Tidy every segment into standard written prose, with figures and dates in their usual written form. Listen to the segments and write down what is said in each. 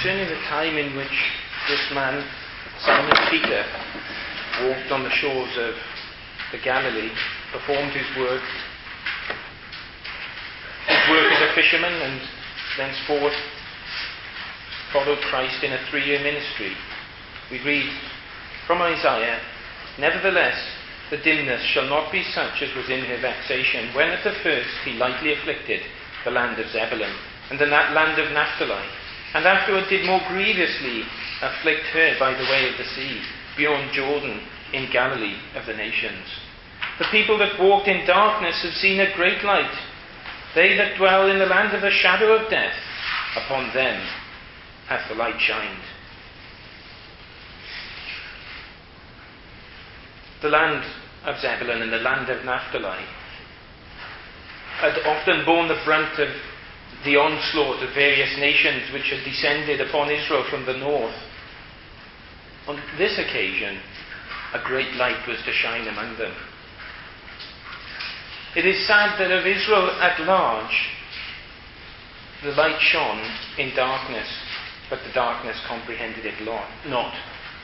concerning the time in which this man, Simon Peter, walked on the shores of the Galilee, performed his work. His work as a fisherman, and thenceforth followed Christ in a 3-year ministry. We read from Isaiah, "Nevertheless, the dimness shall not be such as was in her vexation, when at the first he lightly afflicted the land of Zebulun, and the land of Naphtali, and afterward did more grievously afflict her by the way of the sea, beyond Jordan, in Galilee of the nations. The people that walked in darkness have seen a great light. They that dwell in the land of the shadow of death, upon them hath the light shined." The land of Zebulun and the land of Naphtali had often borne the brunt of the onslaught of various nations which had descended upon Israel from the north. On this occasion, a great light was to shine among them. It is sad that of Israel at large, the light shone in darkness, but the darkness comprehended it not.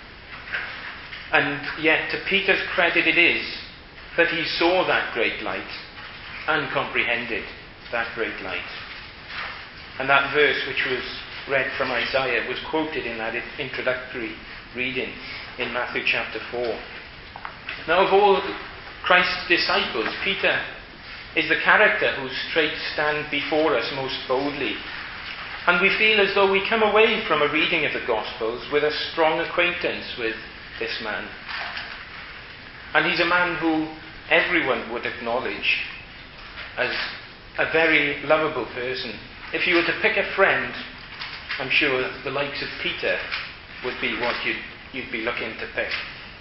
And yet, to Peter's credit it is that he saw that great light and comprehended that great light. And that verse which was read from Isaiah was quoted in that introductory reading in Matthew chapter 4. Now, of all Christ's disciples, Peter is the character whose traits stand before us most boldly. And we feel as though we come away from a reading of the Gospels with a strong acquaintance with this man. And he's a man who everyone would acknowledge as a very lovable person. If you were to pick a friend, I'm sure the likes of Peter would be what you'd be looking to pick.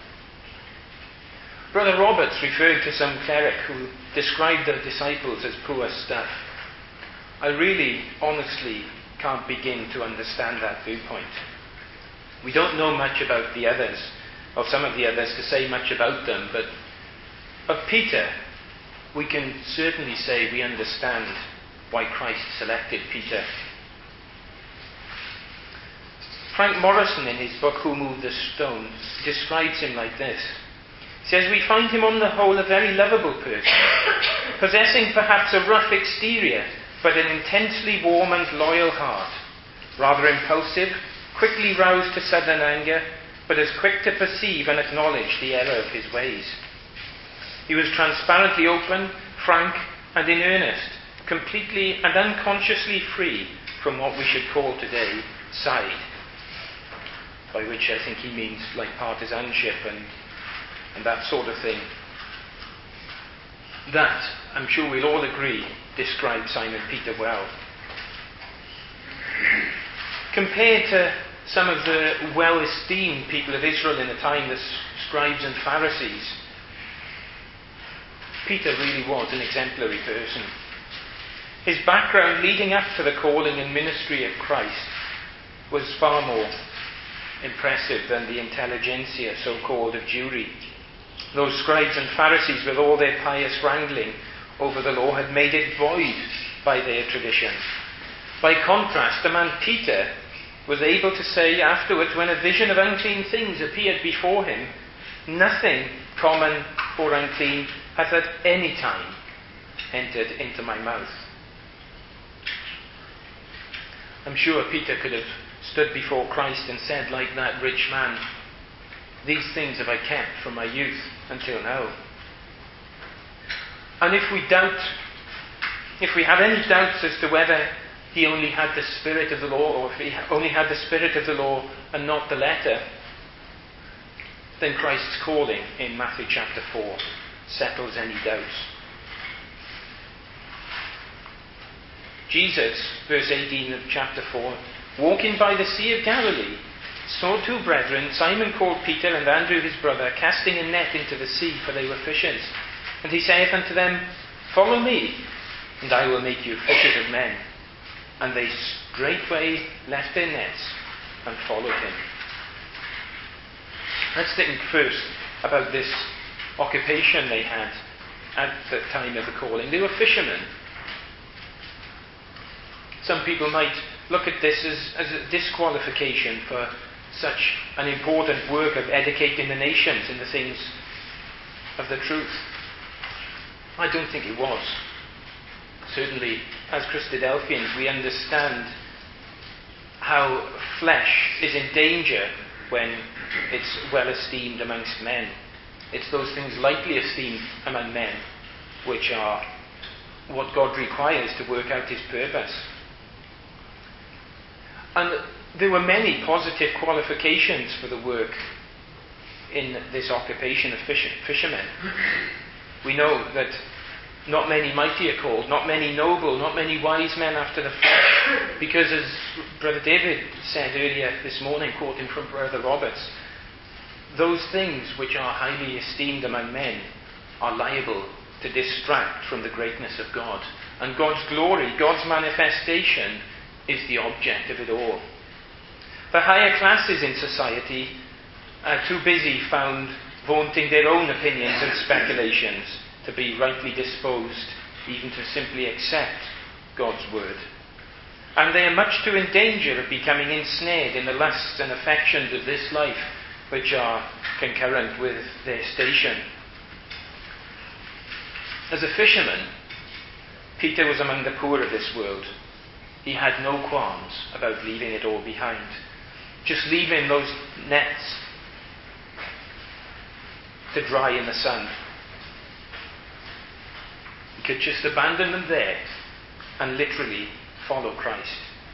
Brother Roberts referred to some cleric who described the disciples as poor stuff. I really, honestly, can't begin to understand that viewpoint. We don't know much about the others, or some of the others, to say much about them, but of Peter, we can certainly say we understand why Christ selected Peter. Frank Morrison, in his book Who Moved the Stone, describes him like this. He says, "We find him on the whole a very lovable person, possessing perhaps a rough exterior, but an intensely warm and loyal heart, rather impulsive, quickly roused to sudden anger, but as quick to perceive and acknowledge the error of his ways. He was transparently open, frank, and in earnest, completely and unconsciously free from what we should call today side," by which I think he means like partisanship and that sort of thing. That, I'm sure we'll all agree, describes Simon Peter well. Compared to some of the well-esteemed people of Israel in the time, the scribes and Pharisees, Peter really was an exemplary person. His background leading up to the calling and ministry of Christ was far more impressive than the intelligentsia, so-called, of Jewry. Those scribes and Pharisees, with all their pious wrangling over the law, had made it void by their tradition. By contrast, the man Peter was able to say afterwards, when a vision of unclean things appeared before him, "Nothing common or unclean hath at any time entered into my mouth." I'm sure Peter could have stood before Christ and said, like that rich man, "These things have I kept from my youth until now." And if we have any doubts as to whether he only had the spirit of the law, or if he only had the spirit of the law and not the letter, then Christ's calling in Matthew chapter 4 settles any doubts. Jesus, verse 18 of chapter 4, "Walking by the Sea of Galilee, saw two brethren, Simon called Peter, and Andrew his brother, casting a net into the sea, for they were fishers. And he saith unto them, Follow me, and I will make you fishers of men. And they straightway left their nets and followed him." Let's think first about this occupation they had at the time of the calling. They were fishermen. Some people might look at this as a disqualification for such an important work of educating the nations in the things of the truth. I don't think it was. Certainly, as Christadelphians, we understand how flesh is in danger when it's well esteemed amongst men. It's those things lightly esteemed among men which are what God requires to work out his purpose. And there were many positive qualifications for the work in this occupation of fishermen. We know that not many mighty are called, not many noble, not many wise men after the flesh, because as Brother David said earlier this morning, quoting from Brother Roberts, those things which are highly esteemed among men are liable to distract from the greatness of God. And God's glory, God's manifestation, is the object of it all. The higher classes in society are too busy found vaunting their own opinions and speculations to be rightly disposed even to simply accept God's word. And they are much too in danger of becoming ensnared in the lusts and affections of this life which are concurrent with their station. As a fisherman, Peter was among the poor of this world. He had no qualms about leaving it all behind. Just leaving those nets to dry in the sun. He could just abandon them there and literally follow Christ.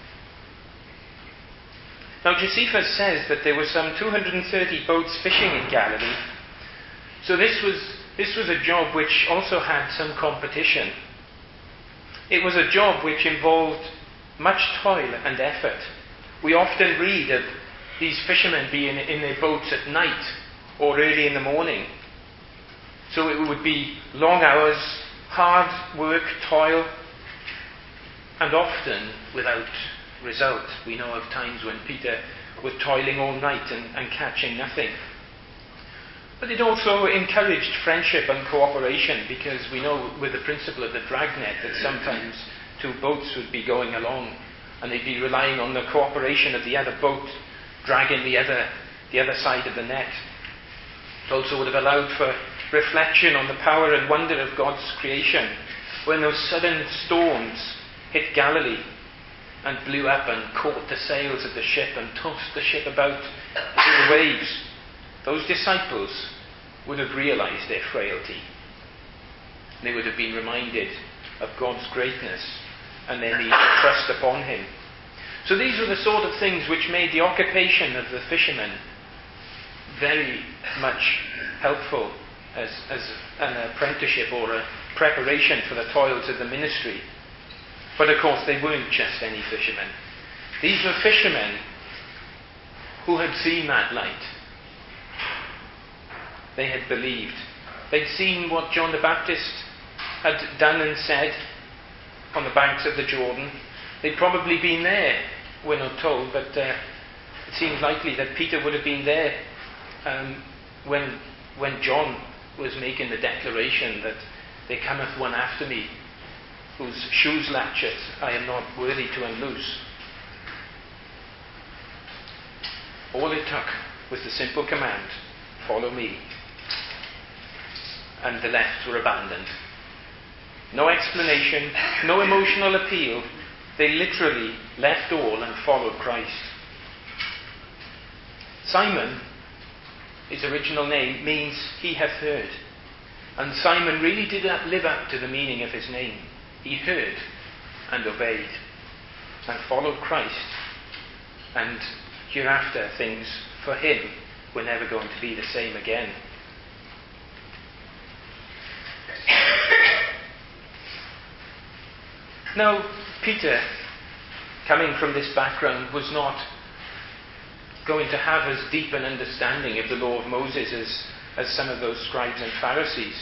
Now Josephus says that there were some 230 boats fishing in Galilee. So this was a job which also had some competition. It was a job which involved much toil and effort. We often read of these fishermen being in their boats at night or early in the morning. So it would be long hours, hard work, toil, and often without result. We know of times when Peter was toiling all night and catching nothing. But it also encouraged friendship and cooperation, because we know with the principle of the dragnet that sometimes two boats would be going along and they'd be relying on the cooperation of the other boat dragging the other side of the net. It also would have allowed for reflection on the power and wonder of God's creation when those sudden storms hit Galilee and blew up and caught the sails of the ship and tossed the ship about through the waves. Those disciples would have realized their frailty. They would have been reminded of God's greatness and their need to trust upon him. So these were the sort of things which made the occupation of the fishermen very much helpful as an apprenticeship or a preparation for the toils of the ministry. But of course they weren't just any fishermen. These were fishermen who had seen that light. They had believed. They'd seen what John the Baptist had done and said on the banks of the Jordan. They'd probably been there, we're not told, but it seems likely that Peter would have been there when John was making the declaration that there cometh one after me, whose shoes latchet I am not worthy to unloose. All it took was the simple command, follow me. And the left were abandoned. No explanation, no emotional appeal. They literally left all and followed Christ. Simon, his original name, means he hath heard. And Simon really did live up to the meaning of his name. He heard and obeyed and followed Christ. And hereafter things for him were never going to be the same again. Now, Peter, coming from this background, was not going to have as deep an understanding of the law of Moses as some of those scribes and Pharisees.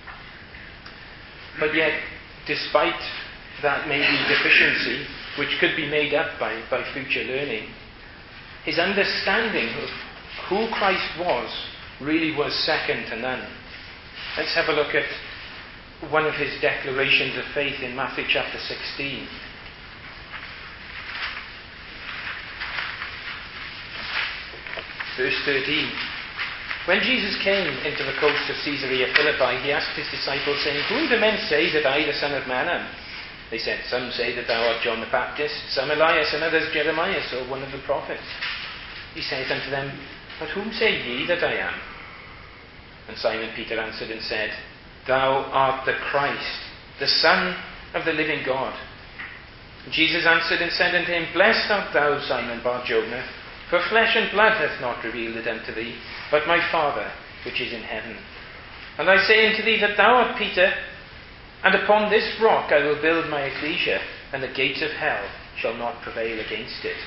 But yet, despite that maybe deficiency, which could be made up by future learning, his understanding of who Christ was really was second to none. Let's have a look at one of his declarations of faith in Matthew chapter 16. Verse 13. When Jesus came into the coast of Caesarea Philippi, he asked his disciples, saying, Who do men say that I, the Son of Man, am? They said, Some say that thou art John the Baptist, some Elias, and others Jeremiah, or one of the prophets. He said unto them, But whom say ye that I am? And Simon Peter answered and said, Thou art the Christ, the Son of the living God. And Jesus answered and said unto him, Blessed art thou, Simon Bar-Jonah, for flesh and blood hath not revealed it unto thee, but my Father which is in heaven. And I say unto thee that thou art Peter, and upon this rock I will build my ecclesia, and the gates of hell shall not prevail against it.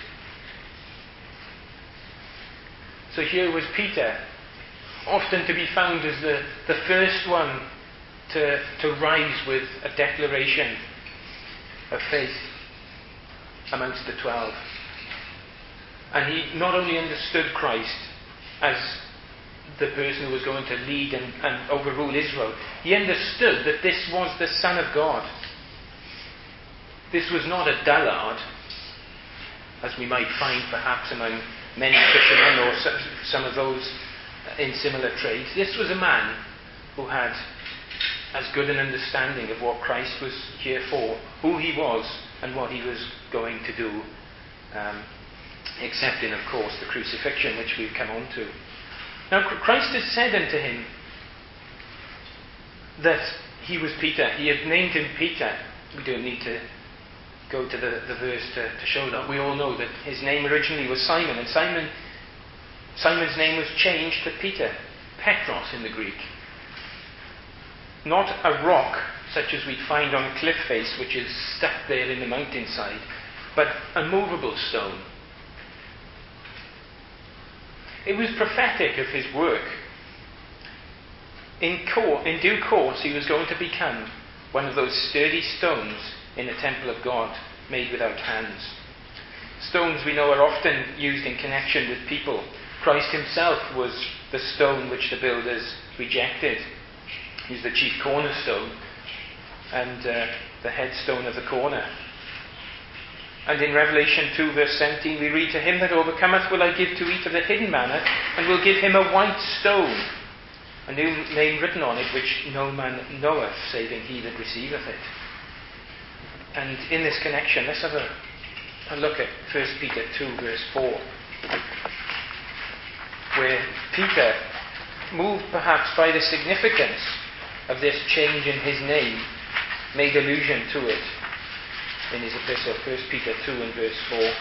So here was Peter, often to be found as the first one to rise with a declaration of faith amongst the 12. And he not only understood Christ as the person who was going to lead and overrule Israel, he understood that this was the Son of God. This was not a dullard, as we might find perhaps among many fishermen or some of those in similar trades. This was a man who had as good an understanding of what Christ was here for, who he was, and what he was going to do, excepting, of course, the crucifixion, which we've come on to. Now, Christ has said unto him that he was Peter. He had named him Peter. We don't need to go to the verse to show that. We all know that his name originally was Simon, and Simon's name was changed to Peter, Petros in the Greek. Not a rock such as we'd find on a cliff face which is stuck there in the mountainside, but a movable stone. It was prophetic of his work. In due course, he was going to become one of those sturdy stones in the temple of God, made without hands. Stones, we know, are often used in connection with people. Christ himself was the stone which the builders rejected. He's the chief cornerstone and the headstone of the corner. And in Revelation 2 verse 17 we read, To him that overcometh will I give to eat of the hidden manna, and will give him a white stone, a new name written on it, which no man knoweth, saving he that receiveth it. And in this connection, let's have a look at 1 Peter 2 verse 4, where Peter, moved perhaps by the significance of this change in his name, made allusion to it in his epistle, 1 Peter 2 and verse 4. It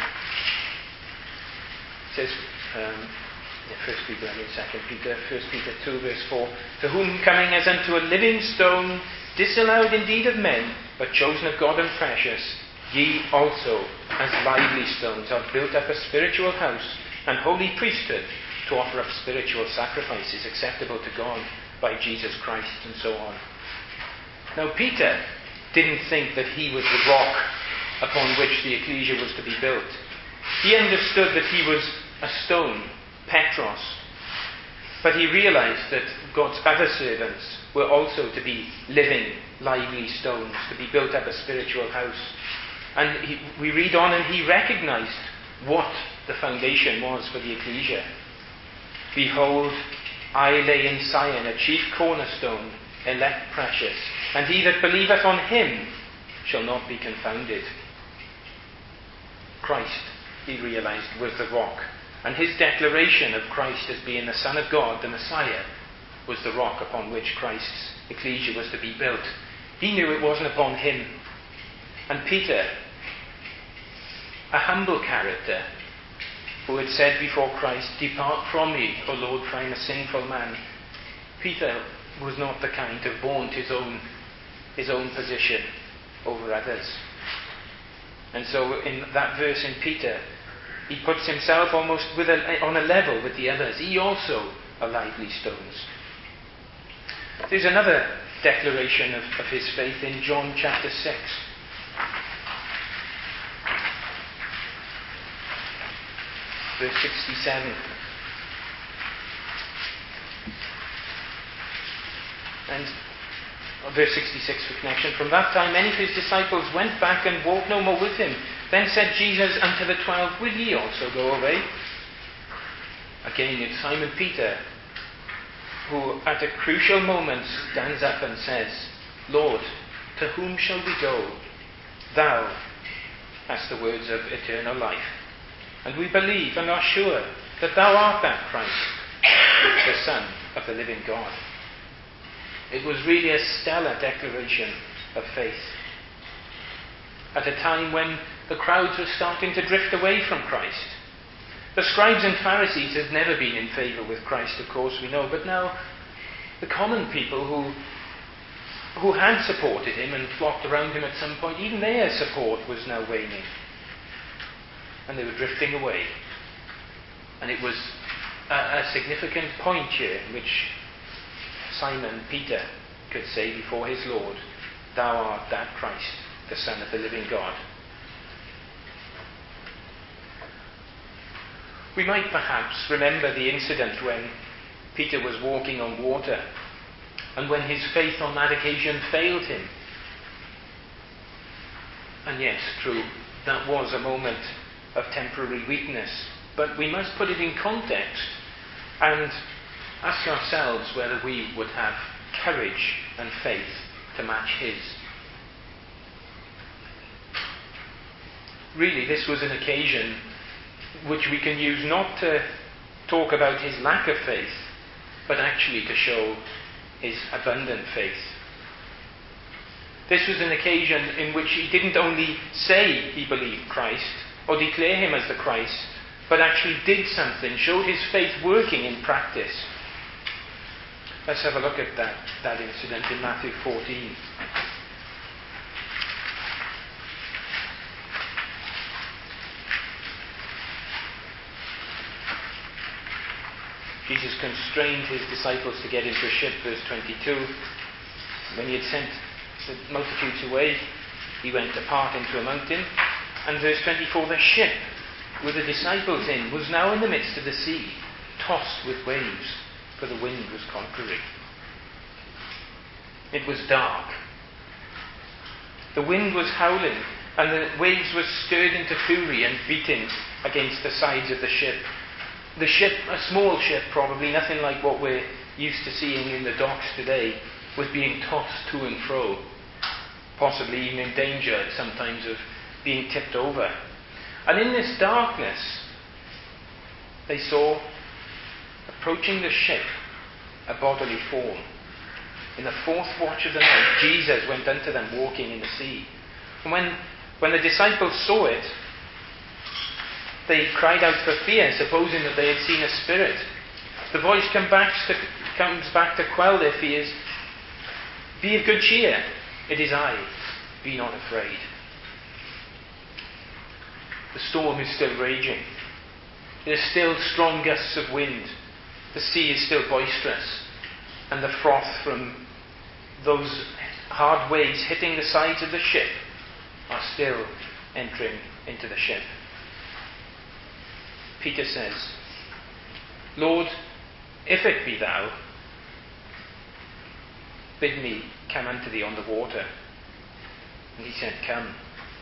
says, 1 Peter 2 verse 4, To whom coming as unto a living stone, disallowed indeed of men, but chosen of God and precious, ye also, as lively stones, are built up a spiritual house and holy priesthood, to offer up spiritual sacrifices acceptable to God by Jesus Christ, and so on. Now Peter didn't think that he was the rock upon which the ecclesia was to be built. He understood that he was a stone, Petros. But he realized that God's other servants were also to be living, lively stones, to be built up a spiritual house. And we read on, and he recognized what the foundation was for the ecclesia. Behold, I lay in Zion a chief cornerstone, elect precious, and he that believeth on him shall not be confounded. Christ, he realized, was the rock, and his declaration of Christ as being the Son of God, the Messiah, was the rock upon which Christ's ecclesia was to be built. He knew it wasn't upon him. And Peter, a humble character, who had said before Christ, Depart from me, O Lord, for I am a sinful man. Peter was not the kind to vaunt his own position over others. And so in that verse in Peter, he puts himself almost on a level with the others. He also are lively stones. There's another declaration of his faith in John chapter 6. Verse 67. And verse 66 for connection. From that time many of his disciples went back and walked no more with him. Then said Jesus unto the 12, Will ye also go away? Again, it's Simon Peter who at a crucial moment stands up and says, Lord, to whom shall we go? Thou hast the words of eternal life. And we believe and are sure that thou art that Christ, the Son of the living God. It was really a stellar declaration of faith. At a time when the crowds were starting to drift away from Christ. The scribes and Pharisees had never been in favour with Christ, of course, we know, but now the common people who had supported him and flocked around him at some point, even their support was now waning. And they were drifting away. And it was a significant point here in which Simon Peter could say before his Lord, Thou art that Christ, the Son of the living God. We might perhaps remember the incident when Peter was walking on water and when his faith on that occasion failed him. And yes, true, that was a moment of temporary weakness, but we must put it in context and ask ourselves whether we would have courage and faith to match his. Really, this was an occasion which we can use not to talk about his lack of faith, but actually to show his abundant faith. This was an occasion in which he didn't only say he believed Christ or declare him as the Christ, but actually did something, showed his faith working in practice. Let's have a look at that incident in Matthew 14. Jesus constrained his disciples to get into a ship, verse 22. When he had sent the multitudes away, he went apart into a mountain. And verse 24, the ship with the disciples in was now in the midst of the sea, tossed with waves, for the wind was contrary. It was dark. The wind was howling, and the waves were stirred into fury and beating against the sides of the ship. The ship, a small ship probably, nothing like what we're used to seeing in the docks today, was being tossed to and fro, possibly even in danger sometimes of being tipped over. And in this darkness, they saw approaching the ship a bodily form. In the fourth watch of the night, Jesus went unto them walking in the sea. And when the disciples saw it, they cried out for fear, supposing that they had seen a spirit. The voice comes back to quell their fears. Be of good cheer, it is I, be not afraid. The storm is still raging. There are still strong gusts of wind. The sea is still boisterous. And the froth from those hard waves hitting the sides of the ship are still entering into the ship. Peter says, Lord, if it be thou, bid me come unto thee on the water. And he said, Come.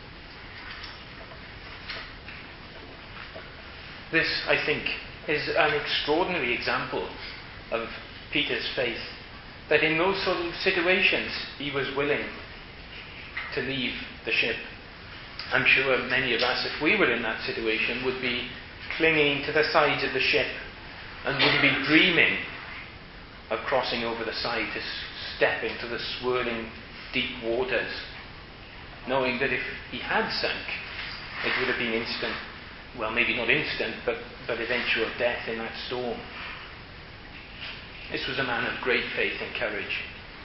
This, I think, is an extraordinary example of Peter's faith, that in those sort of situations he was willing to leave the ship. I'm sure many of us, if we were in that situation, would be clinging to the sides of the ship and would be dreaming of crossing over the side to step into the swirling deep waters, knowing that if he had sunk, it would have been instant, well, maybe not instant, but eventual death in that storm. This was a man of great faith and courage.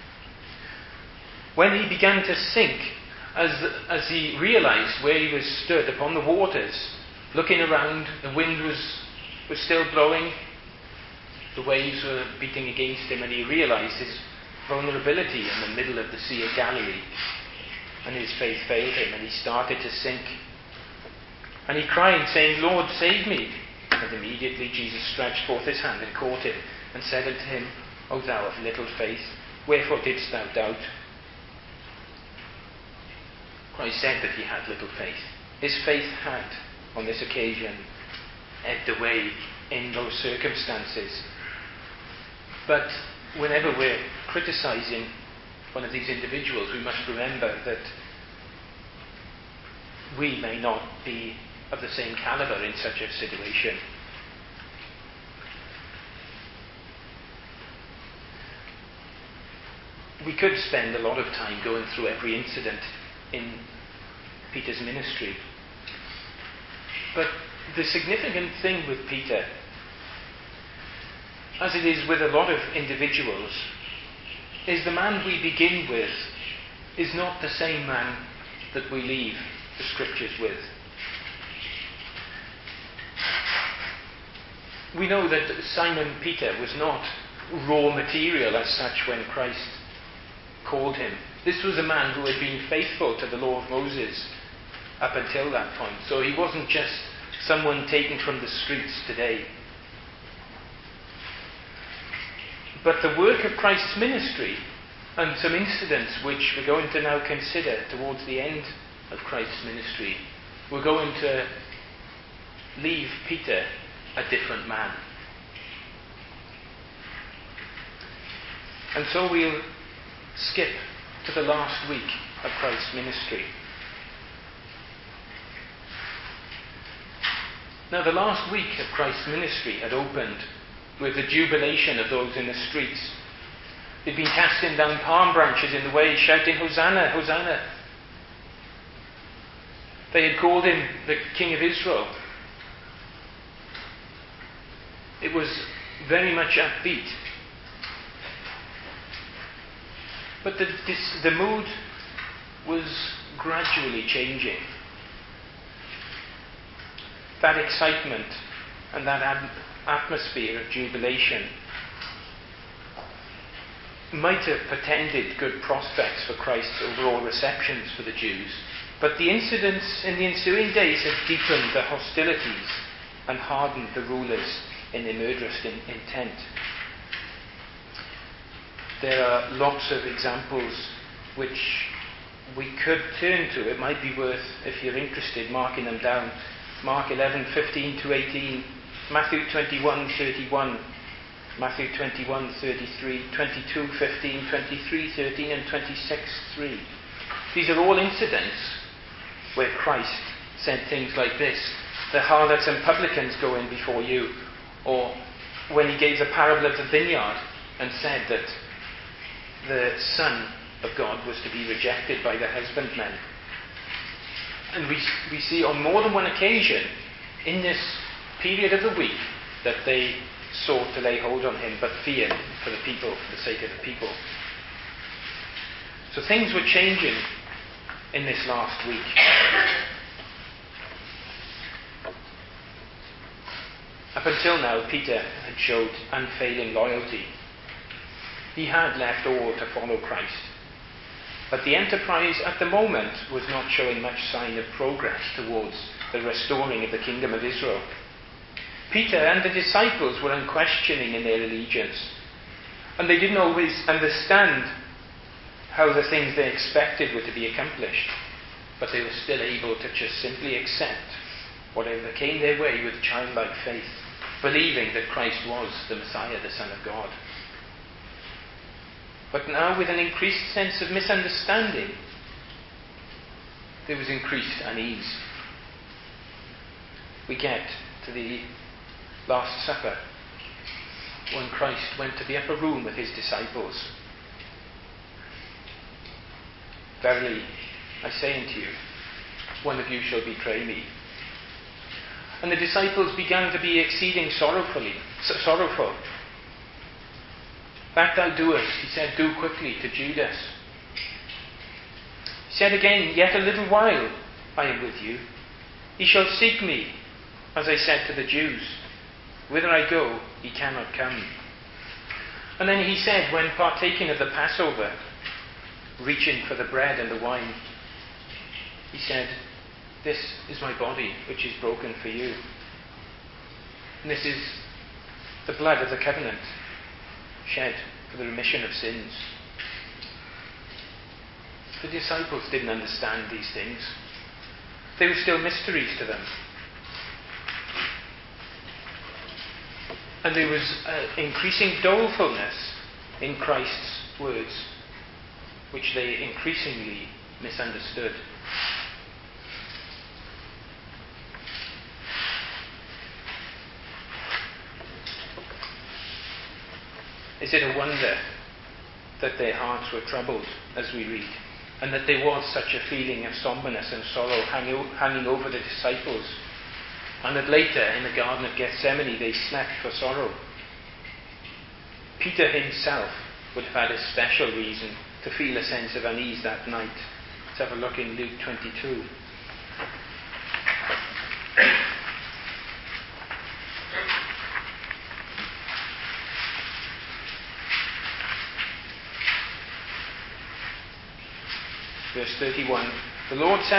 When he began to sink, as he realized where he was stood upon the waters, looking around, the wind was still blowing, the waves were beating against him, and he realized his vulnerability in the middle of the Sea of Galilee. And his faith failed him, and he started to sink. And he cried, saying, Lord, save me. And immediately Jesus stretched forth his hand and caught him, and said unto him, O thou of little faith, wherefore didst thou doubt? Christ said that he had little faith. His faith had, on this occasion, ebbed away in those circumstances. But whenever we're criticizing one of these individuals, we must remember that we may not be of the same caliber in such a situation. We could spend a lot of time going through every incident in Peter's ministry. But the significant thing with Peter, as it is with a lot of individuals, is the man we begin with is not the same man that we leave the Scriptures with. We know that Simon Peter was not raw material as such when Christ called him. This was a man who had been faithful to the law of Moses up until that point. So he wasn't just someone taken from the streets today. But the work of Christ's ministry and some incidents which we're going to now consider towards the end of Christ's ministry, we're going to leave Peter a different man. And so we'll skip to the last week of Christ's ministry. Now, the last week of Christ's ministry had opened with the jubilation of those in the streets. They'd been casting down palm branches in the way, shouting, "Hosanna, Hosanna." They had called him the King of Israel. It was very much upbeat. But the mood was gradually changing. That excitement and that atmosphere of jubilation might have portended good prospects for Christ's overall receptions for the Jews, but the incidents in the ensuing days had deepened the hostilities and hardened the rulers in their murderous intent. There are lots of examples which we could turn to. It might be worth, if you're interested, marking them down. Mark 11:15 to 18, Matthew 21:31, Matthew 21:33, 22:15, 23:13 and 26:3. These are all incidents where Christ said things like this: "The harlots and publicans go in before you," or when he gave the parable of the vineyard and said that the Son of God was to be rejected by the husbandmen. And we see on more than one occasion in this period of the week that they sought to lay hold on him, but feared for the people, for the sake of the people. So things were changing in this last week. Up until now, Peter had showed unfailing loyalty. He had left all to follow Christ. But the enterprise at the moment was not showing much sign of progress towards the restoring of the kingdom of Israel. Peter and the disciples were unquestioning in their allegiance, and they didn't always understand how the things they expected were to be accomplished, but they were still able to just simply accept whatever came their way with childlike faith, believing that Christ was the Messiah, the Son of God. But now, with an increased sense of misunderstanding, there was increased unease. We get to the Last Supper, when Christ went to the upper room with his disciples. "Verily, I say unto you, one of you shall betray me." And the disciples began to be exceeding sorrowful. "That thou doest," he said, "do quickly to Judas." He said again, "Yet a little while I am with you. Ye shall seek me, as I said to the Jews. Whither I go, ye cannot come." And then he said, when partaking of the Passover, reaching for the bread and the wine, he said, "This is my body, which is broken for you. And this is the blood of the covenant, shed for the remission of sins." The disciples didn't understand these things. They were still mysteries to them. And there was increasing dolefulness in Christ's words, which they increasingly misunderstood. Is it a wonder that their hearts were troubled, as we read, and that there was such a feeling of somberness and sorrow hanging over the disciples, and that later in the Garden of Gethsemane they slept for sorrow? Peter himself would have had a special reason to feel a sense of unease that night. Let's have a look in Luke 22. Verse 31, the Lord said,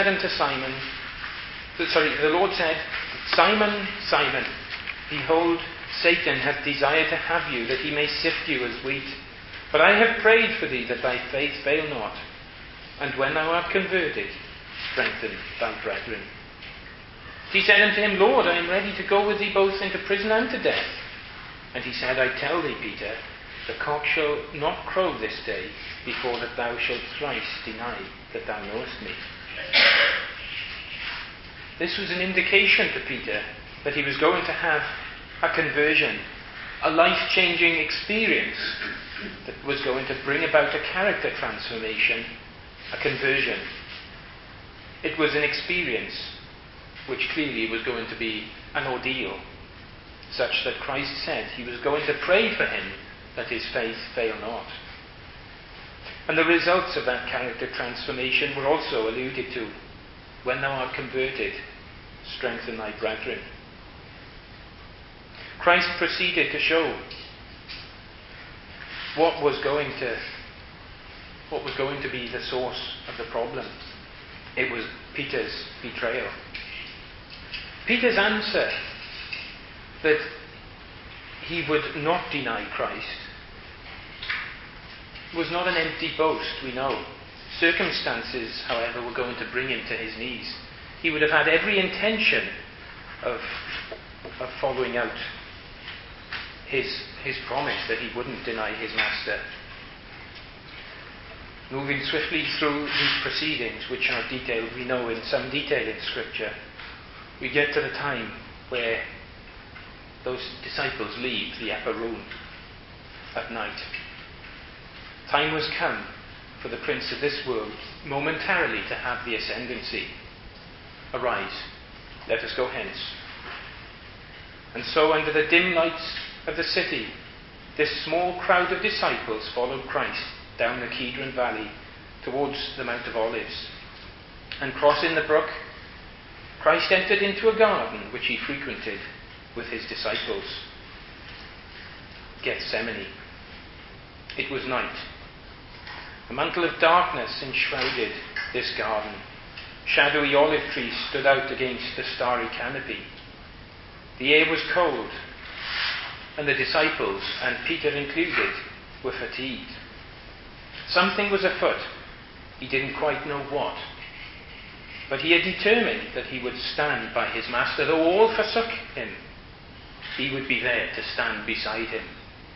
Simon, Simon, behold, Satan hath desired to have you, that he may sift you as wheat. But I have prayed for thee, that thy faith fail not. And when thou art converted, strengthen thy brethren. He said unto him, Lord, I am ready to go with thee both into prison and to death. And he said, I tell thee, Peter, the cock shall not crow this day, before that thou shalt thrice deny that thou knowest me. This was an indication to Peter that he was going to have a conversion, a life-changing experience that was going to bring about a character transformation, a conversion. It was an experience which clearly was going to be an ordeal, such that Christ said he was going to pray for him that his faith fail not. And the results of that character transformation were also alluded to. When thou art converted, strengthen thy brethren. Christ proceeded to show what was going to be the source of the problem. It was Peter's betrayal. Peter's answer that he would not deny Christ was not an empty boast, we know. Circumstances, however, were going to bring him to his knees. He would have had every intention of following out his promise that he wouldn't deny his master. Moving swiftly through these proceedings, which are detailed, we know in some detail in Scripture, we get to the time where those disciples leave the upper room at night. Time was come for the prince of this world momentarily to have the ascendancy. Arise, let us go hence. And so, under the dim lights of the city, this small crowd of disciples followed Christ down the Kidron Valley towards the Mount of Olives. And crossing the brook, Christ entered into a garden which he frequented with his disciples. Gethsemane. It was night. A mantle of darkness enshrouded this garden. Shadowy olive trees stood out against the starry canopy. The air was cold, and the disciples, and Peter included, were fatigued. Something was afoot. He didn't quite know what. But he had determined that he would stand by his master. Though all forsook him, he would be there to stand beside him.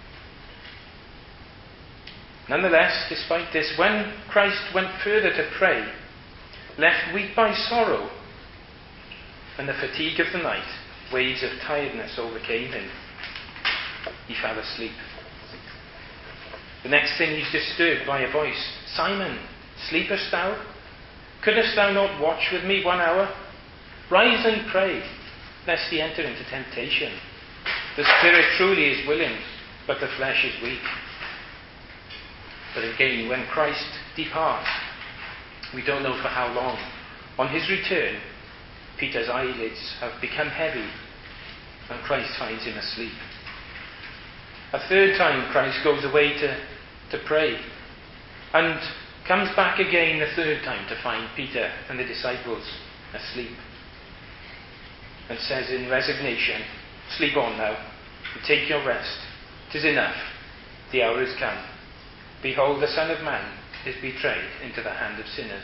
Nonetheless, despite this, when Christ went further to pray, left weak by sorrow and the fatigue of the night, waves of tiredness overcame him. He fell asleep. The next thing he's disturbed by a voice. Simon, sleepest thou? Couldst thou not watch with me 1 hour? Rise and pray, lest ye enter into temptation. The spirit truly is willing, but the flesh is weak. But again, when Christ departs, we don't know for how long, on his return, Peter's eyelids have become heavy, and Christ finds him asleep. A third time, Christ goes away to pray, and comes back again the third time to find Peter and the disciples asleep, and says in resignation, sleep on now, and take your rest. 'Tis enough, the hour is come. Behold, the Son of Man is betrayed into the hand of sinners.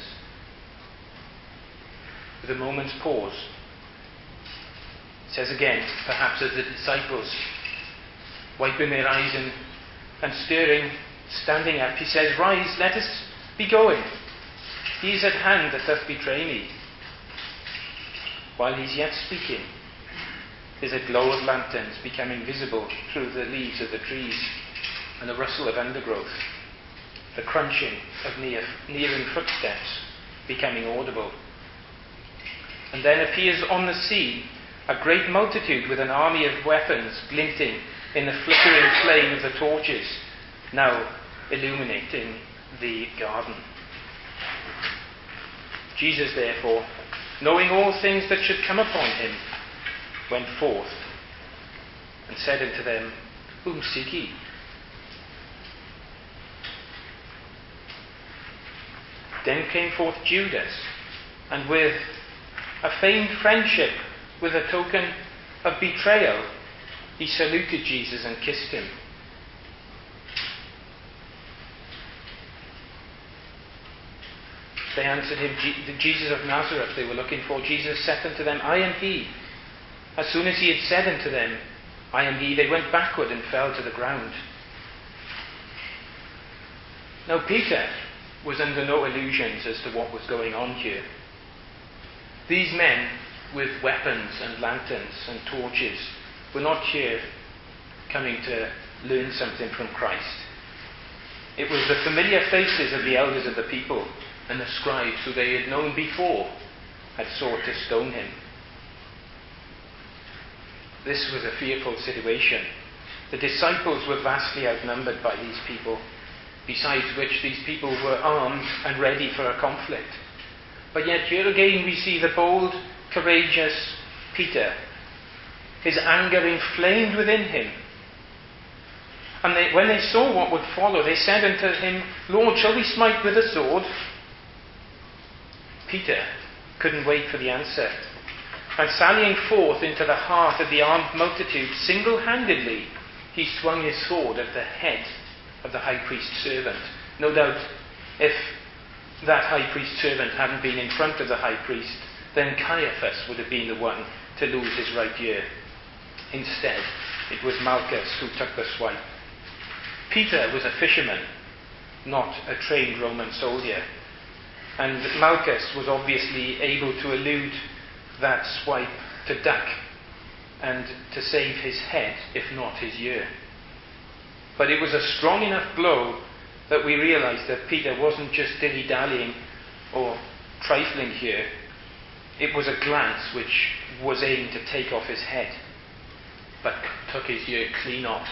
With a moment's pause, it says again, perhaps as the disciples wiping their eyes and stirring, standing up, he says, "Rise, let us be going. He is at hand that doth betray me." While he's yet speaking, there's a glow of lanterns becoming visible through the leaves of the trees, and a rustle of undergrowth, the crunching of nearing footsteps becoming audible. And then appears on the scene a great multitude with an army of weapons glinting in the flickering flame of the torches, now illuminating the garden. Jesus, therefore, knowing all things that should come upon him, went forth and said unto them, "Whom seek ye?" Then came forth Judas, and with a feigned friendship, with a token of betrayal, he saluted Jesus and kissed him. They answered him, "The Jesus of Nazareth," they were looking for. Jesus said unto them, "I am he." As soon as he had said unto them, "I am he," they went backward and fell to the ground. Now Peter was under no illusions as to what was going on here. These men with weapons and lanterns and torches were not here coming to learn something from Christ. It was the familiar faces of the elders of the people and the scribes who they had known before had sought to stone him. This was a fearful situation. The disciples were vastly outnumbered by these people, besides which these people were armed and ready for a conflict. But yet here again we see the bold, courageous Peter, his anger inflamed within him. And when they saw what would follow, they said unto him, "Lord, shall we smite with a sword?" Peter couldn't wait for the answer. And sallying forth into the heart of the armed multitude, single-handedly, he swung his sword at the head of the high priest's servant. No doubt, if that high priest's servant hadn't been in front of the high priest, then Caiaphas would have been the one to lose his right ear. Instead, it was Malchus who took the swipe. Peter was a fisherman, not a trained Roman soldier. And Malchus was obviously able to elude that swipe, to duck, and to save his head, if not his ear. But it was a strong enough blow that we realize that Peter wasn't just dilly-dallying or trifling here. It was a glance which was aimed to take off his head, but took his ear clean off.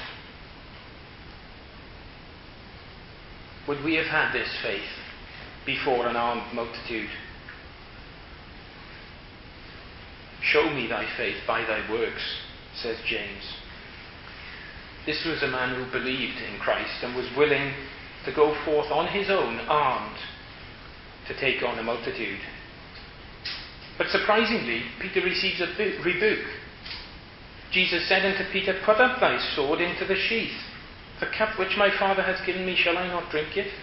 Would we have had this faith before an armed multitude? "Show me thy faith by thy works," says James. This was a man who believed in Christ and was willing to go forth on his own, armed, to take on a multitude. But surprisingly, Peter receives a rebuke. Jesus said unto Peter, "Put up thy sword into the sheath. The cup which my Father has given me, shall I not drink it?"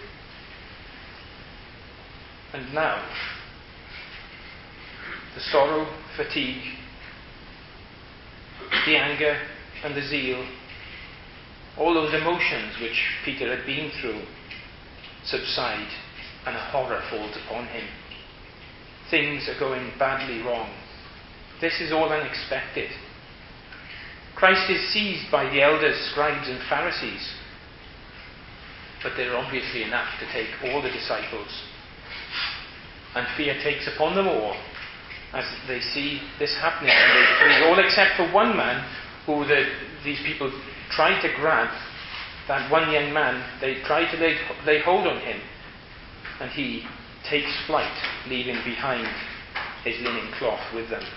And now, the sorrow, fatigue, the anger and the zeal, all those emotions which Peter had been through, subside and a horror falls upon him. Things are going badly wrong. This is all unexpected. Christ is seized by the elders, scribes and Pharisees, but they're obviously enough to take all the disciples. And fear takes upon them all as they see this happening. And they flee, all except for one man who these people tried to grab, that one young man. They tried to lay hold on him, and he takes flight, leaving behind his linen cloth with them.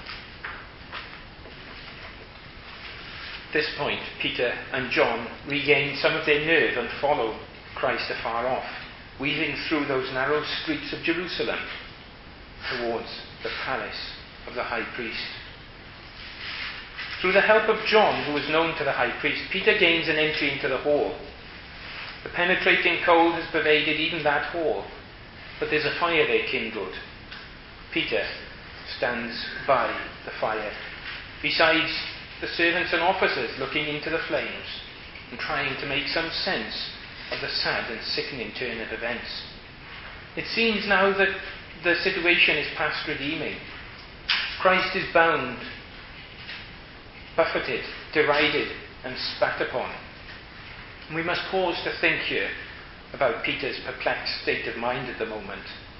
At this point, Peter and John regain some of their nerve and follow Christ afar off, weaving through those narrow streets of Jerusalem towards the palace of the high priest. Through the help of John, who was known to the high priest, Peter gains an entry into the hall. The penetrating cold has pervaded even that hall, but there's a fire there kindled. Peter stands by the fire, besides the servants and officers looking into the flames. and trying to make some sense of the sad and sickening turn of events. It seems now that the situation is past redeeming. Christ is bound, buffeted, derided, and spat upon. We must pause to think here about Peter's perplexed state of mind at the moment.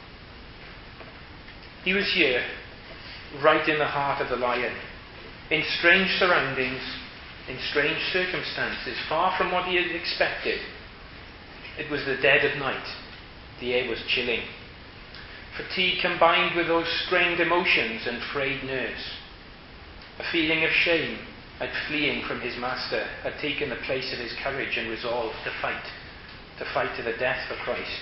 He was here, right in the heart of the lion, in strange surroundings, in strange circumstances, far from what he had expected. It was the dead of night. The air was chilling. Fatigue combined with those strained emotions and frayed nerves. A feeling of shame at fleeing from his master had taken the place of his courage and resolve to fight to the death for Christ.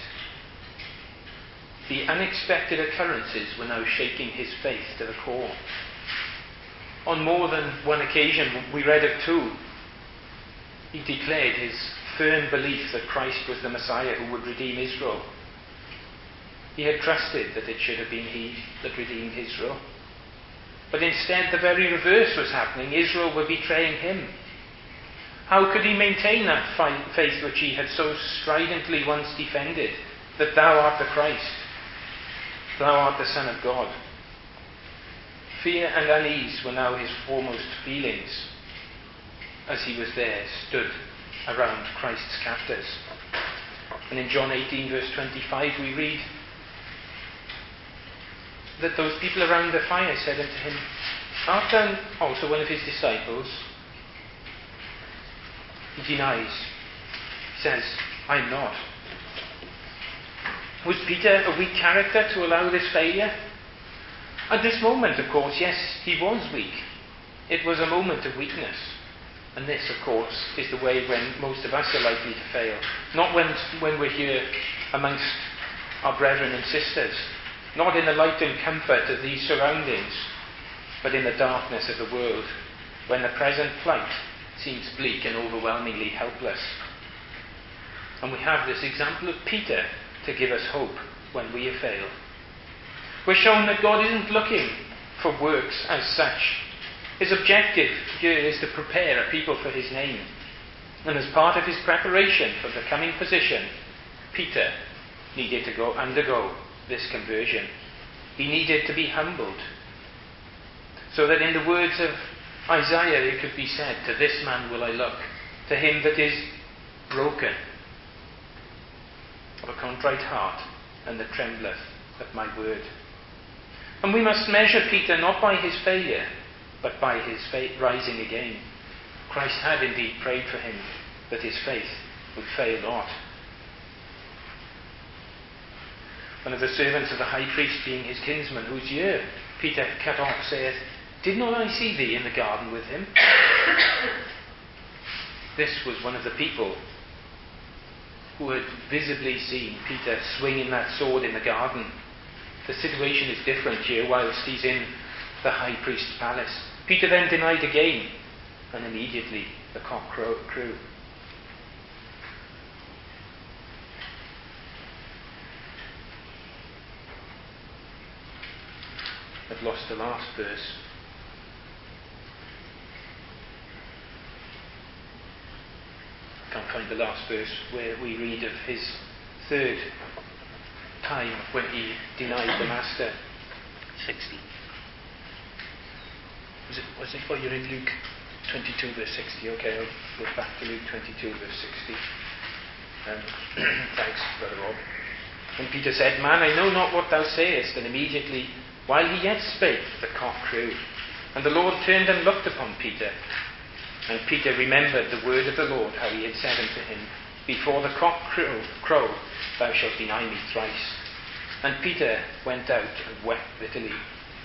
The unexpected occurrences were now shaking his faith to the core. On more than one occasion, we read of two, he declared his firm belief that Christ was the Messiah who would redeem Israel. He had trusted that it should have been he that redeemed Israel. But instead, the very reverse was happening. Israel were betraying him. How could he maintain that faith which he had so stridently once defended, that thou art the Christ, thou art the Son of God? Fear and unease were now his foremost feelings as he was there, stood around Christ's captors. And in John 18, verse 25, we read that those people around the fire said unto him, art thou also one of his disciples? He denies. He says, I'm not. Was Peter a weak character to allow this failure? At this moment, of course, yes, he was weak. It was a moment of weakness. And this, of course, is the way when most of us are likely to fail. Not when we're here amongst our brethren and sisters, not in the light and comfort of these surroundings, but in the darkness of the world, when the present plight seems bleak and overwhelmingly helpless. And we have this example of Peter to give us hope when we have failed. We're shown that God isn't looking for works as such. His objective here is to prepare a people for his name. And as part of his preparation for the coming position, Peter needed to undergo this conversion. He needed to be humbled. So that in the words of Isaiah it could be said, to this man will I look, to him that is broken, of a contrite heart, and that trembleth at my word. And we must measure Peter not by his failure, but by his rising again. Christ had indeed prayed for him that his faith would fail not. One of the servants of the high priest, being his kinsman, whose ear Peter had cut off, saith, did not I see thee in the garden with him? This was one of the people who had visibly seen Peter swinging that sword in the garden. The situation is different here whilst he's in the high priest's palace. Peter then denied again, and immediately the cock crew. I've lost the last verse. I can't find the last verse where we read of his third time when he denied the master. 60. Was it? Oh, you're in Luke 22 verse 60. Okay, I'll go back to Luke 22 verse 60. Thanks, Brother Rob. And Peter said, man, I know not what thou sayest. And immediately, while he yet spake, the cock crew. And the Lord turned and looked upon Peter. And Peter remembered the word of the Lord, how he had said unto him, before the cock crow, thou shalt deny me thrice. And Peter went out and wept bitterly.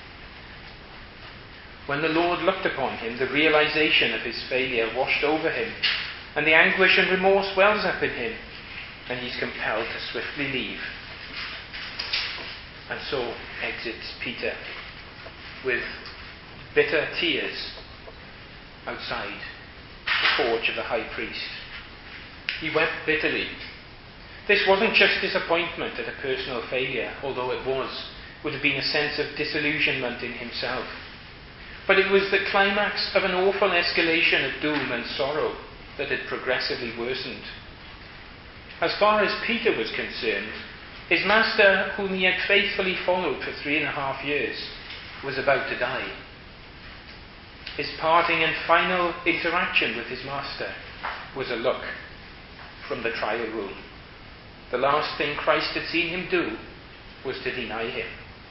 When the Lord looked upon him, the realization of his failure washed over him, and the anguish and remorse wells up in him, and he's compelled to swiftly leave. And so exits Peter with bitter tears outside the porch of the high priest. He wept bitterly. This wasn't just disappointment at a personal failure, although it would have been a sense of disillusionment in himself. But it was the climax of an awful escalation of doom and sorrow. that had progressively worsened. As far as Peter was concerned, his master, whom he had faithfully followed for 3.5 years, was about to die. His parting and final interaction with his master was a look from the trial room. The last thing Christ had seen him do was to deny him.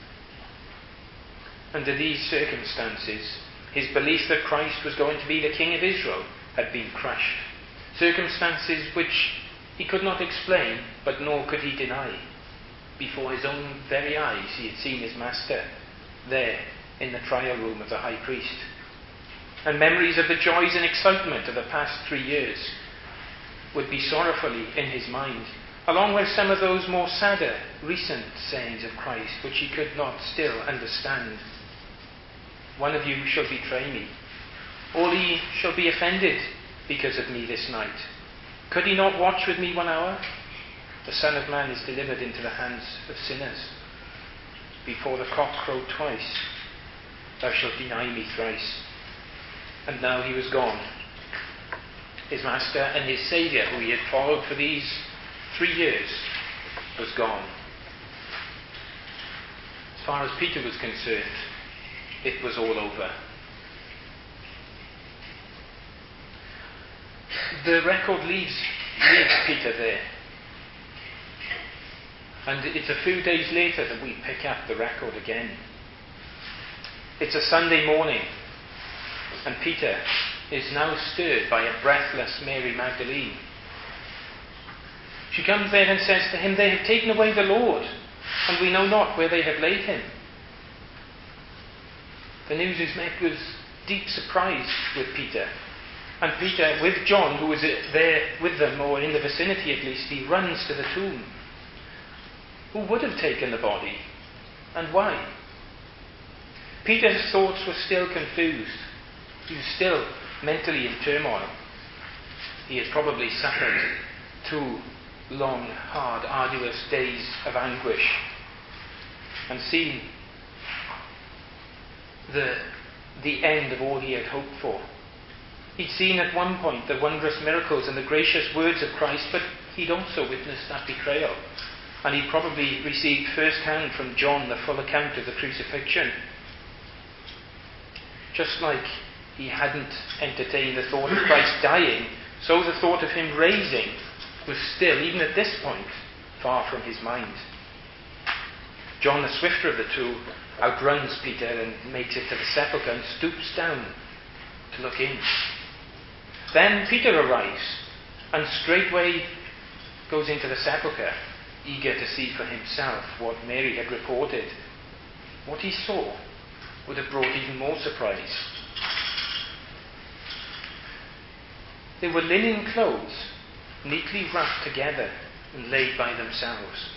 Under these circumstances, his belief that Christ was going to be the King of Israel had been crushed. Circumstances which he could not explain, but nor could he deny. Before his own very eyes, he had seen his master there in the trial room of the high priest. And memories of the joys and excitement of the past 3 years would be sorrowfully in his mind, along with some of those more sadder, recent sayings of Christ, which he could not still understand. One of you shall betray me. All ye shall be offended because of me this night. Could he not watch with me 1 hour? The Son of Man is delivered into the hands of sinners. Before the cock crowed twice, thou shalt deny me thrice. And now he was gone. His master and his Saviour, who he had followed for these 3 years, was gone. As far as Peter was concerned, it was all over. The record leaves Peter there. And it's a few days later that we pick up the record again. It's a Sunday morning, and Peter is now stirred by a breathless Mary Magdalene. She comes there and says to him, "They have taken away the Lord, and we know not where they have laid him." The news is met with deep surprise with Peter. And Peter, with John, who was there with them, or in the vicinity at least, he runs to the tomb. Who would have taken the body? And why? Peter's thoughts were still confused. He was still mentally in turmoil. He had probably suffered 2 long, hard, arduous days of anguish and seen the end of all he had hoped for. He'd seen at one point the wondrous miracles and the gracious words of Christ, but he'd also witnessed that betrayal. And he'd probably received first-hand from John the full account of the crucifixion. Just like he hadn't entertained the thought of Christ dying, so the thought of him raising was still, even at this point, far from his mind. John, the swifter of the two, outruns Peter and makes it to the sepulchre and stoops down to look in. Then Peter arrives and straightway goes into the sepulchre, eager to see for himself what Mary had reported. What he saw would have brought even more surprise. They were linen clothes, neatly wrapped together and laid by themselves.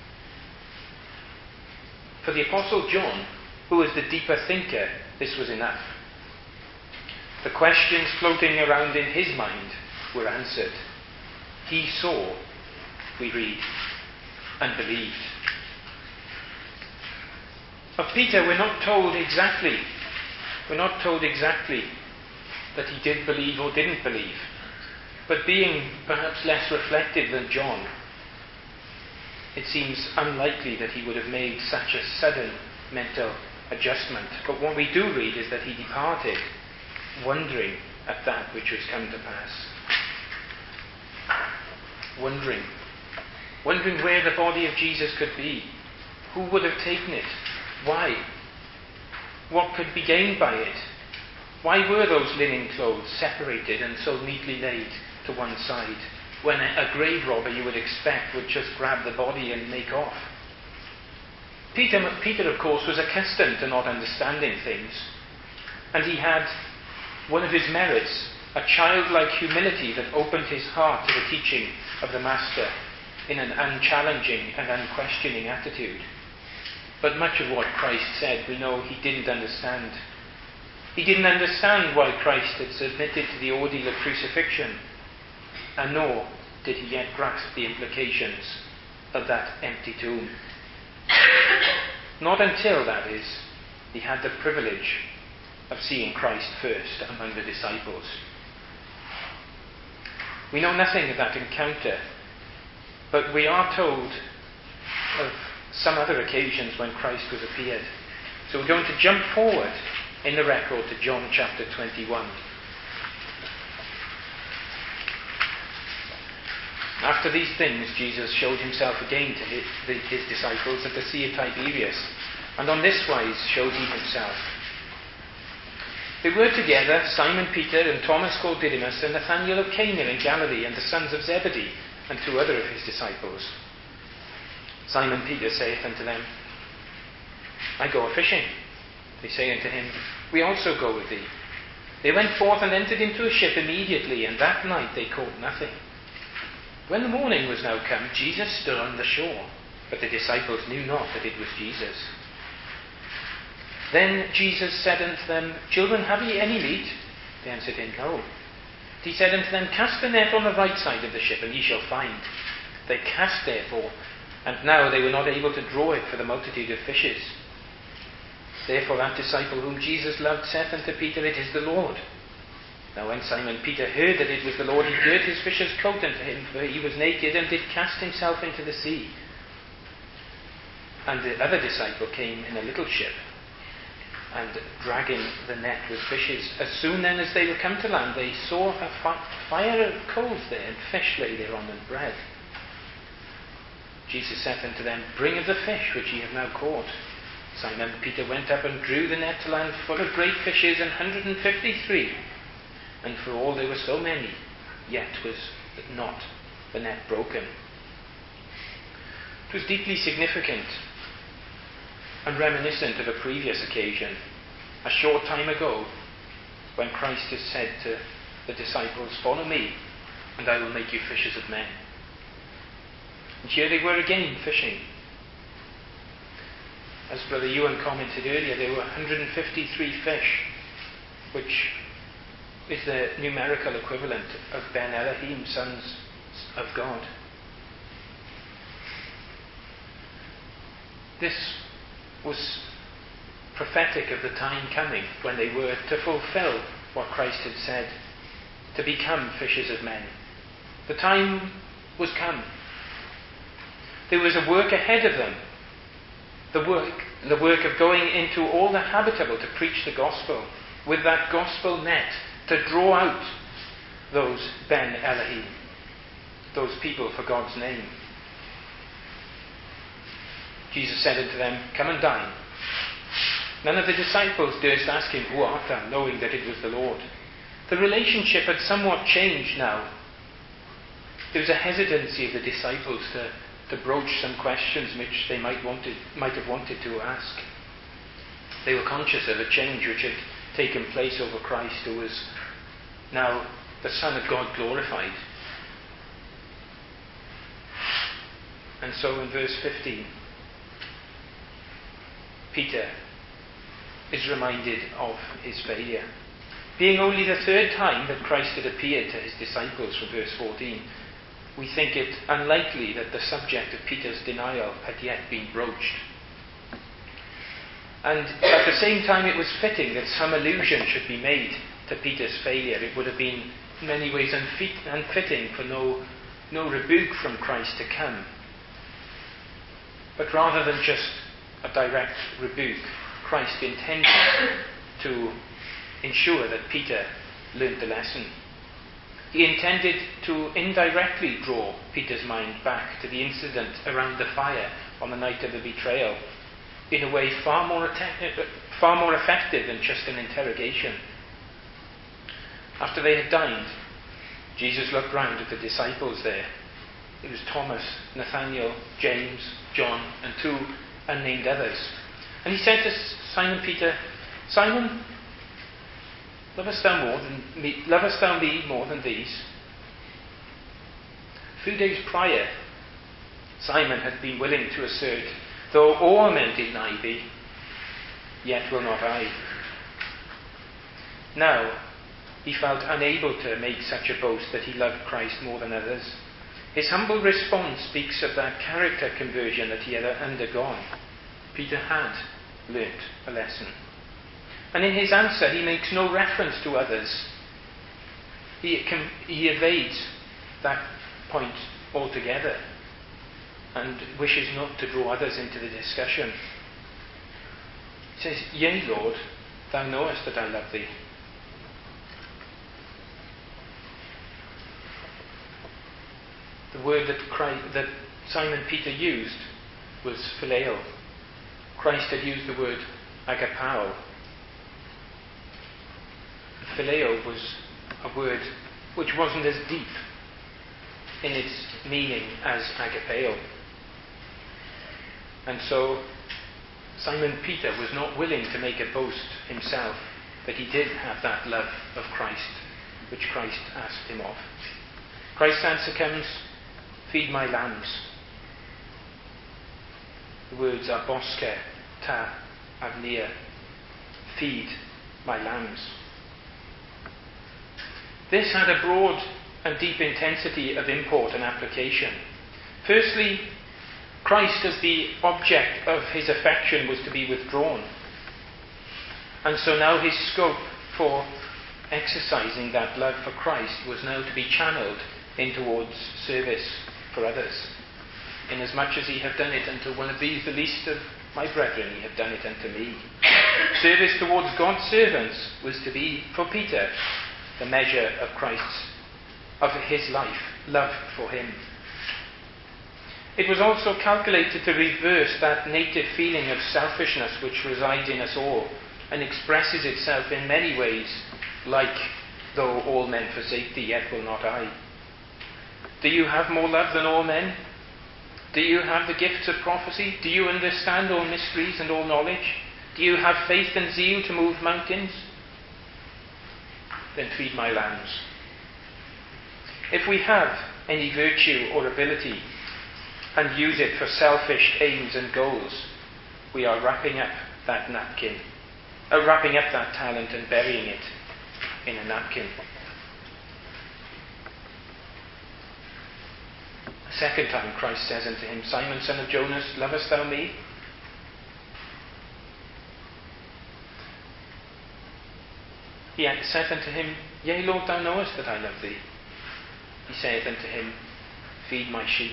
For the Apostle John, who was the deeper thinker, this was enough. The questions floating around in his mind were answered. He saw, we read, and believed. Of Peter, we're not told exactly that he did believe or didn't believe. But being perhaps less reflective than John, it seems unlikely that he would have made such a sudden mental adjustment. But what we do read is that he departed, wondering at that which was come to pass. Wondering where the body of Jesus could be. Who would have taken it? Why? What could be gained by it? Why were those linen clothes separated and so neatly laid to one side, when a grave robber, you would expect, would just grab the body and make off? Peter, of course, was accustomed to not understanding things, and he had one of his merits, a childlike humility that opened his heart to the teaching of the Master in an unchallenging and unquestioning attitude. But much of what Christ said, we know he didn't understand. He didn't understand why Christ had submitted to the ordeal of crucifixion, and nor did he yet grasp the implications of that empty tomb. Not until, that is, he had the privilege of seeing Christ first among the disciples. We know nothing of that encounter, but we are told of some other occasions when Christ was appeared. So we're going to jump forward in the record to John chapter 21. After these things, Jesus showed himself again to his disciples at the Sea of Tiberias, and on this wise showed he himself. They were together, Simon Peter and Thomas called Didymus, and Nathanael of Cana in Galilee, and the sons of Zebedee, and 2 other of his disciples. Simon Peter saith unto them, I go a-fishing. They say unto him, We also go with thee. They went forth and entered into a ship immediately, and that night they caught nothing. When the morning was now come, Jesus stood on the shore, but the disciples knew not that it was Jesus. Then Jesus said unto them, Children, have ye any meat? They answered him, No. He said unto them, Cast the net on the right side of the ship, and ye shall find. They cast therefore, and now they were not able to draw it for the multitude of fishes. Therefore that disciple whom Jesus loved saith unto Peter, It is the Lord. Now when Simon Peter heard that it was the Lord, he girt his fisher's coat unto him, for he was naked, and did cast himself into the sea. And the other disciple came in a little ship, and dragging the net with fishes. As soon then as they were come to land, they saw a fire of coals there, and fish lay thereon, and bread. Jesus saith unto them, Bring of the fish which ye have now caught. Simon Peter went up and drew the net to land full of great fishes, 153. And for all there were so many, yet was not the net broken. It was deeply significant and reminiscent of a previous occasion, a short time ago, when Christ has said to the disciples, Follow me, and I will make you fishers of men. And here they were again fishing. As Brother Ewan commented earlier, there were 153 fish, which is the numerical equivalent of Ben Elohim, sons of God. This was prophetic of the time coming when they were to fulfill what Christ had said, to become fishers of men. The time was come. There was a work ahead of them. The work of going into all the habitable to preach the gospel, with that gospel net, to draw out those Ben Elohim, those people for God's name. Jesus said unto them, Come and dine. None of the disciples durst ask him, Who art thou? Knowing that it was the Lord. The relationship had somewhat changed now. There was a hesitancy of the disciples to broach some questions which they might have wanted to ask. They were conscious of a change which had taken place over Christ, who was now the Son of God glorified. And so in verse 15, Peter is reminded of his failure. Being only the 3rd time that Christ had appeared to his disciples, from verse 14, we think it unlikely that the subject of Peter's denial had yet been broached. And at the same time, it was fitting that some allusion should be made to Peter's failure. It would have been in many ways unfitting for no rebuke from Christ to come. But rather than just a direct rebuke, Christ intended to ensure that Peter learnt the lesson. He intended to indirectly draw Peter's mind back to the incident around the fire on the night of the betrayal in a way far more effective than just an interrogation. After they had dined, Jesus looked round at the disciples there. It was Thomas, Nathanael, James, John, and 2 unnamed others. And he said to Simon Peter, Simon, lovest thou me more than these? A few days prior, Simon had been willing to assert, Though all men deny thee, yet will not I. Now, he felt unable to make such a boast that he loved Christ more than others. His humble response speaks of that character conversion that he had undergone. Peter had learnt a lesson. And in his answer, he makes no reference to others. He evades that point altogether and wishes not to draw others into the discussion. He says, "Yea, Lord, thou knowest that I love thee." The word that Simon Peter used was phileo. Christ had used the word agapao. Phileo was a word which wasn't as deep in its meaning as agapeo. And so Simon Peter was not willing to make a boast himself that he did have that love of Christ, which Christ asked him of. Christ's answer comes, "Feed my lambs." The words are boske, ta, agnia. Feed my lambs. This had a broad and deep intensity of import and application. Firstly, Christ as the object of his affection was to be withdrawn. And so now his scope for exercising that love for Christ was now to be channeled in towards service for others. Inasmuch as ye have done it unto one of these, the least of my brethren, ye have done it unto me. Service towards God's servants was to be, for Peter, the measure of his life, love for him. It was also calculated to reverse that native feeling of selfishness which resides in us all and expresses itself in many ways, like, "Though all men forsake thee, yet will not I." Do you have more love than all men? Do you have the gifts of prophecy? Do you understand all mysteries and all knowledge? Do you have faith and zeal to move mountains? Then feed my lambs. If we have any virtue or ability and use it for selfish aims and goals, we are wrapping up that napkin, wrapping up that talent and burying it in a napkin. A second time Christ says unto him, "Simon, son of Jonas, lovest thou me?" He saith unto him, "Yea, Lord, thou knowest that I love thee." He saith unto him, "Feed my sheep."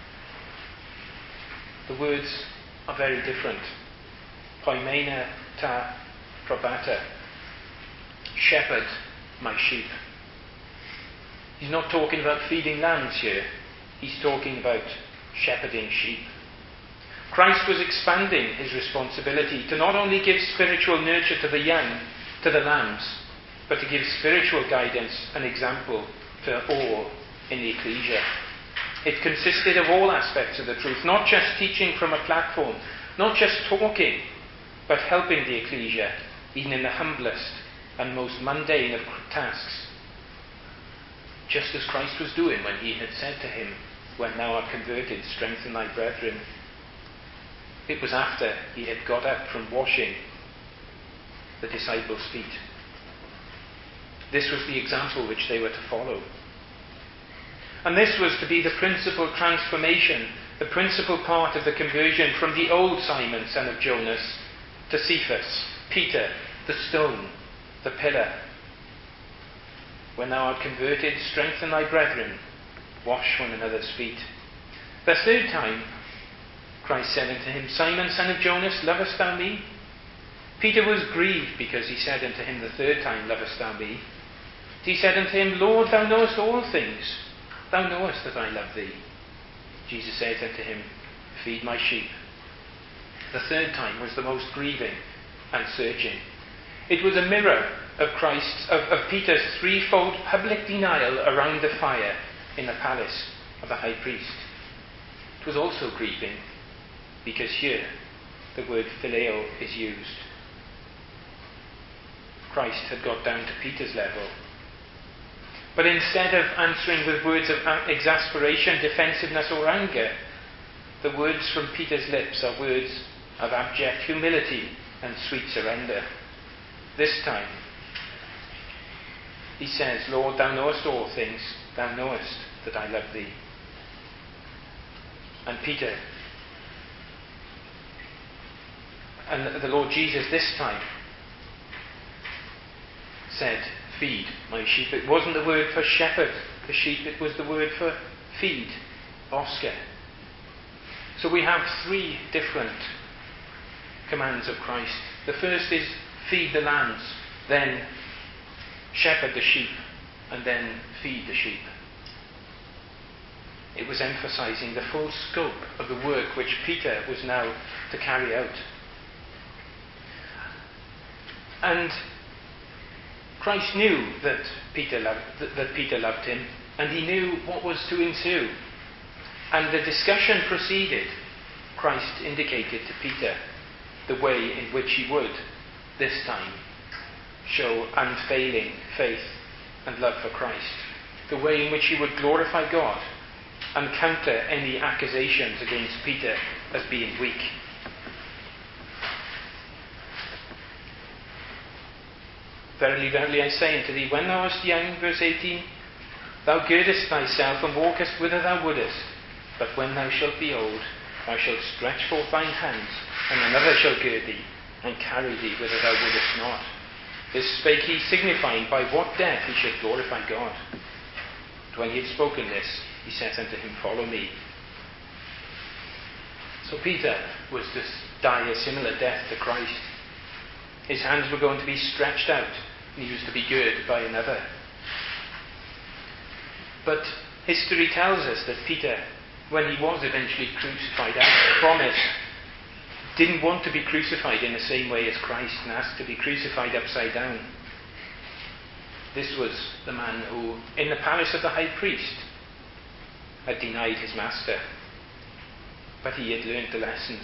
The words are very different. Poimena ta probata. Shepherd my sheep. He's not talking about feeding lambs here. He's talking about shepherding sheep. Christ was expanding his responsibility to not only give spiritual nurture to the young, to the lambs, but to give spiritual guidance and example to all in the ecclesia. It consisted of all aspects of the truth, not just teaching from a platform, not just talking, but helping the ecclesia, even in the humblest and most mundane of tasks. Just as Christ was doing when he had said to him, "When thou art converted, strengthen thy brethren." It was after he had got up from washing the disciples' feet. This was the example which they were to follow. And this was to be the principal transformation, the principal part of the conversion from the old Simon, son of Jonas, to Cephas, Peter, the stone, the pillar. "When thou art converted, strengthen thy brethren, wash one another's feet." The third time, Christ said unto him, "Simon, son of Jonas, lovest thou me?" Peter was grieved because he said unto him the third time, "Lovest thou me?" He said unto him, "Lord, thou knowest all things. Thou knowest that I love thee." Jesus said unto him, "Feed my sheep." The third time was the most grieving and searching. It was a mirror of Peter's threefold public denial around the fire in the palace of the high priest. It was also grieving because here the word phileo is used. Christ had got down to Peter's level. But instead of answering with words of exasperation, defensiveness, or anger, the words from Peter's lips are words of abject humility and sweet surrender. This time, he says, "Lord, thou knowest all things. Thou knowest that I love thee." And Peter, and the Lord Jesus this time, said, feed my sheep. It wasn't the word for shepherd the sheep, it was the word for feed, Oscar. So we have three different commands of Christ. The first is feed the lambs, then shepherd the sheep, and then feed the sheep. It was emphasizing the full scope of the work which Peter was now to carry out. And Christ knew that Peter loved him, and he knew what was to ensue. And the discussion proceeded. Christ indicated to Peter the way in which he would, this time, show unfailing faith and love for Christ. The way in which he would glorify God and counter any accusations against Peter as being weak. Verily, verily, I say unto thee, when thou wast young, verse 18, thou girdest thyself and walkest whither thou wouldest. But when thou shalt be old, thou shalt stretch forth thine hands, and another shall gird thee, and carry thee whither thou wouldest not. This spake he, signifying by what death he should glorify God. But when he had spoken this, he said unto him, follow me. So Peter was to die a similar death to Christ. His hands were going to be stretched out, and he was to be girded by another. But history tells us that Peter, when he was eventually crucified, as promised, didn't want to be crucified in the same way as Christ and asked to be crucified upside down. This was the man who, in the palace of the high priest, had denied his master. But he had learned the lessons.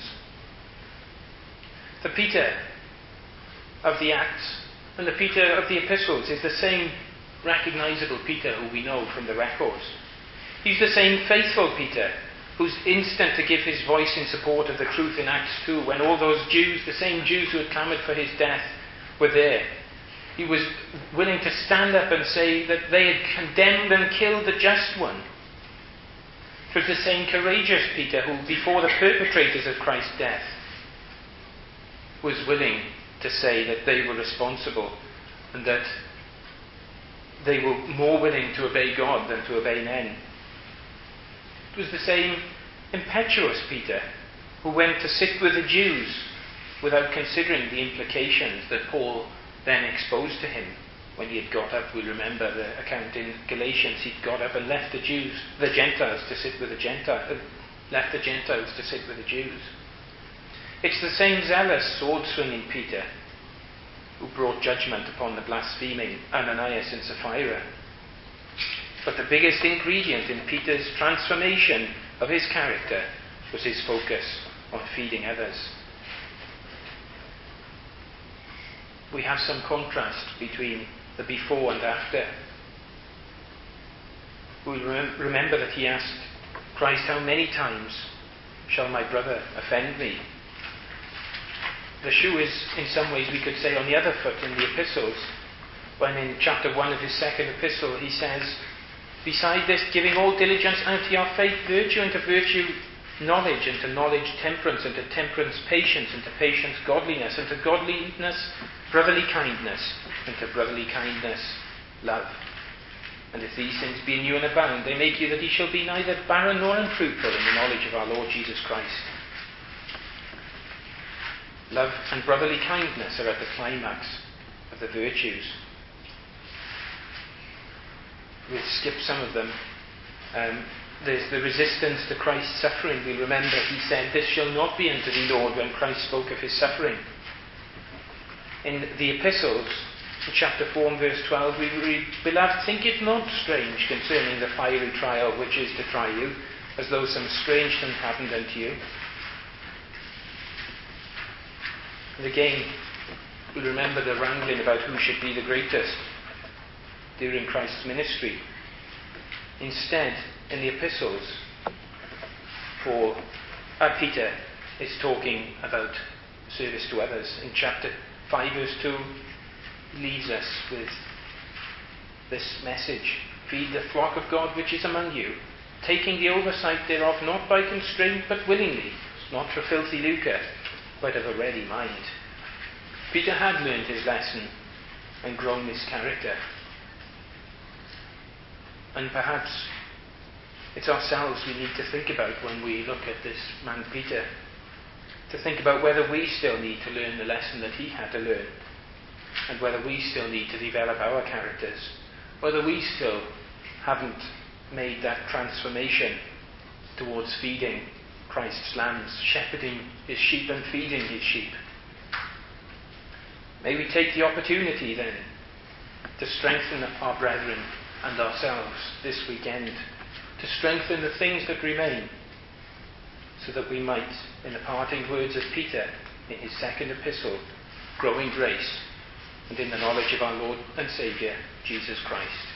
The Peter of the Acts and the Peter of the Epistles is the same recognizable Peter who we know from the records. He's the same faithful Peter who's instant to give his voice in support of the truth in Acts 2 when all those Jews, the same Jews who had clamoured for his death, were there. He was willing to stand up and say that they had condemned and killed the just one. It was the same courageous Peter who, before the perpetrators of Christ's death, was willing to say that they were responsible and that they were more willing to obey God than to obey men. It was the same impetuous Peter who went to sit with the Jews without considering the implications that Paul then exposed to him when he had got up. We remember the account in Galatians. He'd got up and left the Gentiles to sit with the Gentiles, left the Gentiles to sit with the Jews. It's the same zealous, sword-swinging Peter who brought judgment upon the blaspheming Ananias and Sapphira. But the biggest ingredient in Peter's transformation of his character was his focus on feeding others. We have some contrast between the before and after. We remember that he asked Christ, how many times shall my brother offend me? The shoe is, in some ways, we could say, on the other foot in the epistles, when in chapter 1 of his second epistle he says, beside this, giving all diligence, and to your faith virtue, and to virtue knowledge, and to knowledge temperance, and to temperance patience, and to patience godliness, and to godliness brotherly kindness, and to brotherly kindness love. And if these things be in you and abound, they make you that ye shall be neither barren nor unfruitful in the knowledge of our Lord Jesus Christ. Love and brotherly kindness are at the climax of the virtues. We'll skip some of them. There's the resistance to Christ's suffering. We remember he said, this shall not be unto thee, Lord, when Christ spoke of his suffering. In the epistles, in chapter 4 and verse 12, we read, beloved, think it not strange concerning the fiery trial which is to try you, as though some strange thing happened unto you. And again, we remember the wrangling about who should be the greatest during Christ's ministry. Instead, in the epistles, Peter is talking about service to others. In chapter 5 verse 2, he leaves us with this message: feed the flock of God which is among you, taking the oversight thereof, not by constraint but willingly, not for filthy lucre, but of a ready mind. Peter had learned his lesson and grown his character. And perhaps it's ourselves we need to think about when we look at this man Peter, to think about whether we still need to learn the lesson that he had to learn, and whether we still need to develop our characters, whether we still haven't made that transformation towards feeding Christ's lambs, shepherding his sheep and feeding his sheep. May we take the opportunity then to strengthen our brethren and ourselves this weekend, to strengthen the things that remain, so that we might, in the parting words of Peter in his second epistle, grow in grace and in the knowledge of our Lord and Saviour, Jesus Christ.